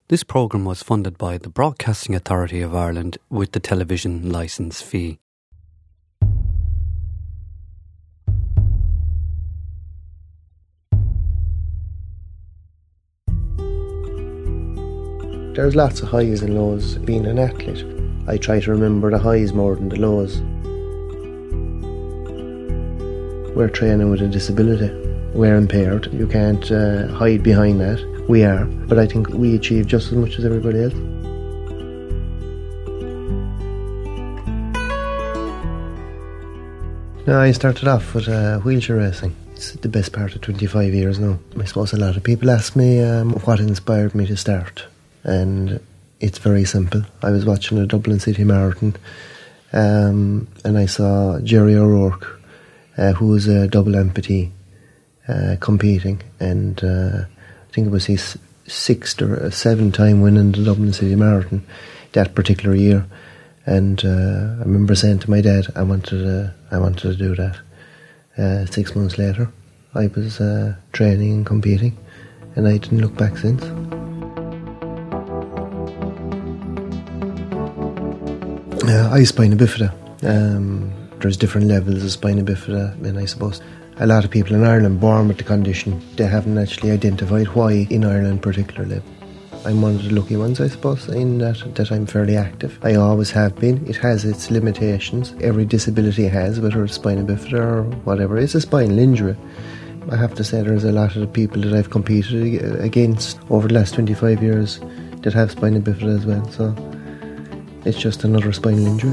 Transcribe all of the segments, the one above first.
This programme was funded by the Broadcasting Authority of Ireland with the television licence fee. There's lots of highs and lows being an athlete. I try to remember the highs more than the lows. We're training with a disability. We're impaired. You can't hide behind that. We are. But I think we achieve just as much as everybody else. Now, I started off with wheelchair racing. It's the best part of 25 years now. I suppose a lot of people ask me what inspired me to start. And it's very simple. I was watching the Dublin City Marathon and I saw Jerry O'Rourke, who was a double amputee, competing, and I think it was his 6th or 7th time winning the Dublin City Marathon that particular year. And I remember saying to my dad, I wanted to do that. 6 months later, I was training and competing, and I didn't look back since. I spina bifida. There's different levels of spina bifida, and I suppose a lot of people in Ireland born with the condition, they haven't actually identified why in Ireland particularly. I'm one of the lucky ones, I suppose, in that I'm fairly active. I always have been. It has its limitations. Every disability has, whether it's spina bifida or whatever. It's a spinal injury. I have to say there's a lot of the people that I've competed against over the last 25 years that have spina bifida as well, so it's just another spinal injury.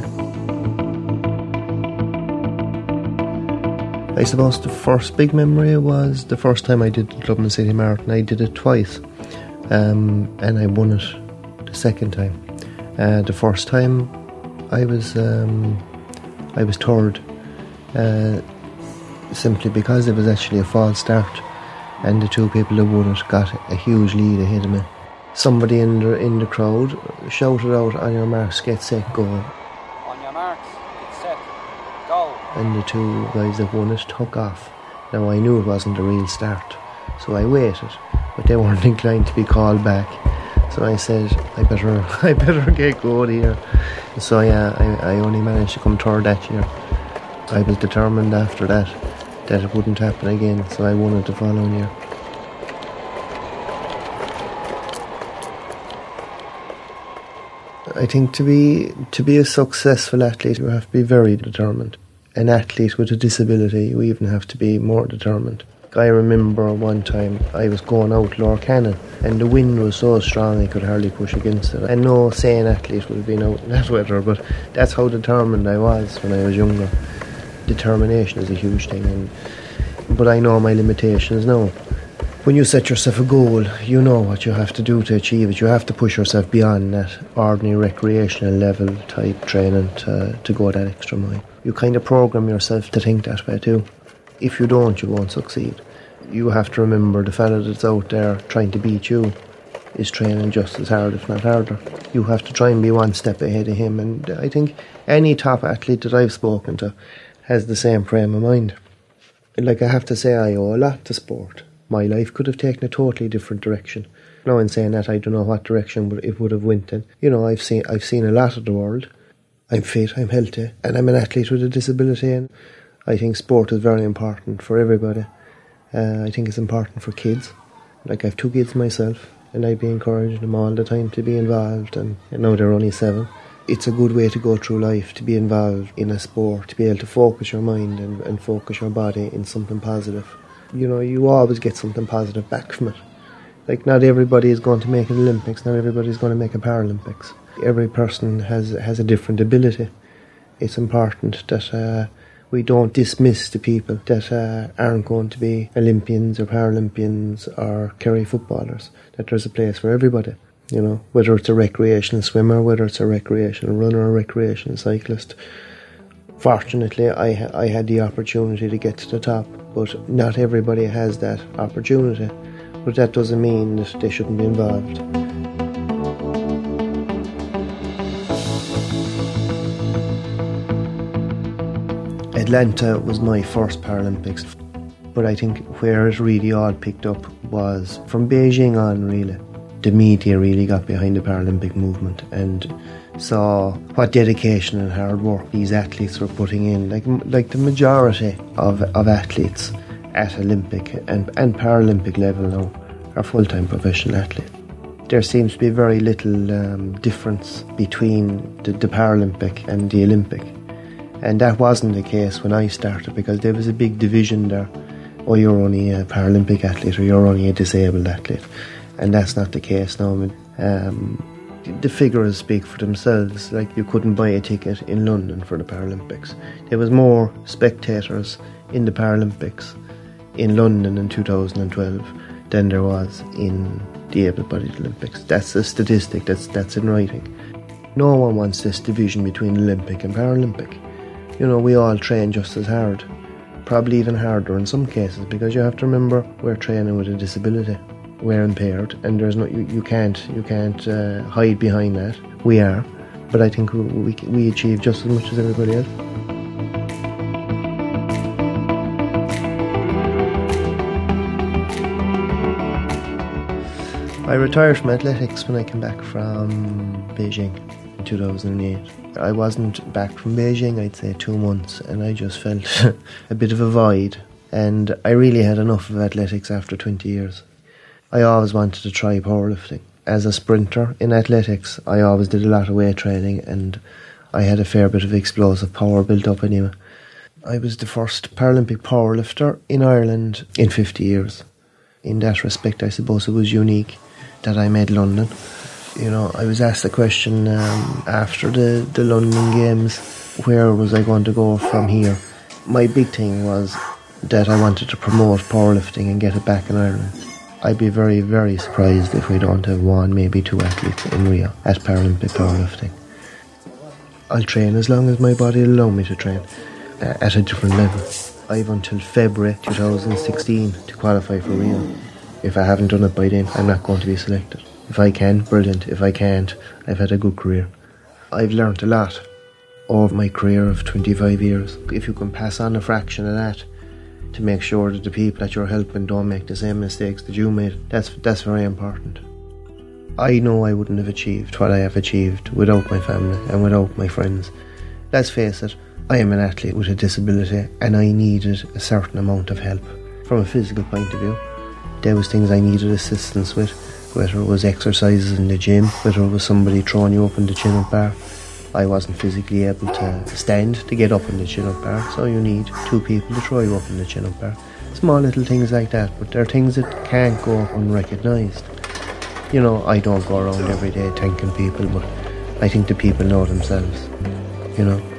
I suppose the first big memory was the first time I did the Dublin City Marathon. I did it twice, and I won it the second time. The first time I was third, simply because it was actually a false start, and the two people who won it got a huge lead ahead of me. Somebody in the crowd shouted out, "On your marks, get set, go." On your marks, get set, go. And the two guys that won it took off. Now I knew it wasn't a real start, so I waited, but they weren't inclined to be called back. So I said, I better get going here. So yeah, I only managed to come third that year. I was determined after that it wouldn't happen again, so I won it the following year. I think to be a successful athlete, you have to be very determined. An athlete with a disability, you even have to be more determined. I remember one time I was going out Lorcannon and the wind was so strong I could hardly push against it. And no sane athlete would have been out in that weather, but that's how determined I was when I was younger. Determination is a huge thing, but I know my limitations now. When you set yourself a goal, you know what you have to do to achieve it. You have to push yourself beyond that ordinary recreational level type training to go that extra mile. You kind of program yourself to think that way too. If you don't, you won't succeed. You have to remember the fella that's out there trying to beat you is training just as hard, if not harder. You have to try and be one step ahead of him, and I think any top athlete that I've spoken to has the same frame of mind. Like, I have to say, I owe a lot to sport. My life could have taken a totally different direction. Now, in saying that, I don't know what direction it would have went in. You know, I've seen a lot of the world. I'm fit, I'm healthy, and I'm an athlete with a disability, and I think sport is very important for everybody. I think it's important for kids. Like, I have 2 kids myself, and I'd be encouraging them all the time to be involved, and now they're only 7. It's a good way to go through life, to be involved in a sport, to be able to focus your mind and focus your body in something positive. You know, you always get something positive back from it. Like, not everybody is going to make an Olympics, not everybody is going to make a Paralympics. Every person has a different ability. It's important that we don't dismiss the people that aren't going to be Olympians or Paralympians or Kerry footballers, that there's a place for everybody. You know, whether it's a recreational swimmer, whether it's a recreational runner or a recreational cyclist. Fortunately, I had the opportunity to get to the top, but not everybody has that opportunity. But that doesn't mean that they shouldn't be involved. Atlanta was my first Paralympics, but I think where it really all picked up was from Beijing on, really. the media really got behind the Paralympic movement and saw what dedication and hard work these athletes were putting in. Like the majority of athletes at Olympic and Paralympic level now are full-time professional athletes. There seems to be very little difference between the Paralympic and the Olympic. And that wasn't the case when I started, because there was a big division there. Oh, you're only a Paralympic athlete, or you're only a disabled athlete. And that's not the case now. The figures speak for themselves. Like, you couldn't buy a ticket in London for the Paralympics. There was more spectators in the Paralympics in London in 2012 than there was in the able-bodied Olympics. That's a statistic, that's in writing. No one wants this division between Olympic and Paralympic. You know, we all train just as hard, probably even harder in some cases, because you have to remember we're training with a disability. We're impaired, and there's no you can't hide behind that. We are, but I think we achieve just as much as everybody else. I retired from athletics when I came back from Beijing in 2008. I wasn't back from Beijing, I'd say 2 months, and I just felt a bit of a void, and I really had enough of athletics after 20 years. I always wanted to try powerlifting. As a sprinter in athletics, I always did a lot of weight training, and I had a fair bit of explosive power built up anyway. I was the first Paralympic powerlifter in Ireland in 50 years. In that respect, I suppose it was unique that I made London. You know, I was asked the question after the London Games, where was I going to go from here? My big thing was that I wanted to promote powerlifting and get it back in Ireland. I'd be very, very surprised if we don't have 1, maybe 2 athletes in Rio at Paralympic powerlifting. I'll train as long as my body will allow me to train at a different level. I've until February 2016 to qualify for Rio. If I haven't done it by then, I'm not going to be selected. If I can, brilliant. If I can't, I've had a good career. I've learnt a lot over my career of 25 years. If you can pass on a fraction of that to make sure that the people that you're helping don't make the same mistakes that you made, that's very important. I know I wouldn't have achieved what I have achieved without my family and without my friends. Let's face it, I am an athlete with a disability, and I needed a certain amount of help. From a physical point of view, there was things I needed assistance with, whether it was exercises in the gym, whether it was somebody throwing you up in the chin-up bar. I wasn't physically able to stand to get up in the chin-up bar, so you need 2 people to throw you up in the chin-up bar. Small little things like that, but there are things that can't go unrecognised. You know, I don't go around every day thanking people, but I think the people know themselves, you know.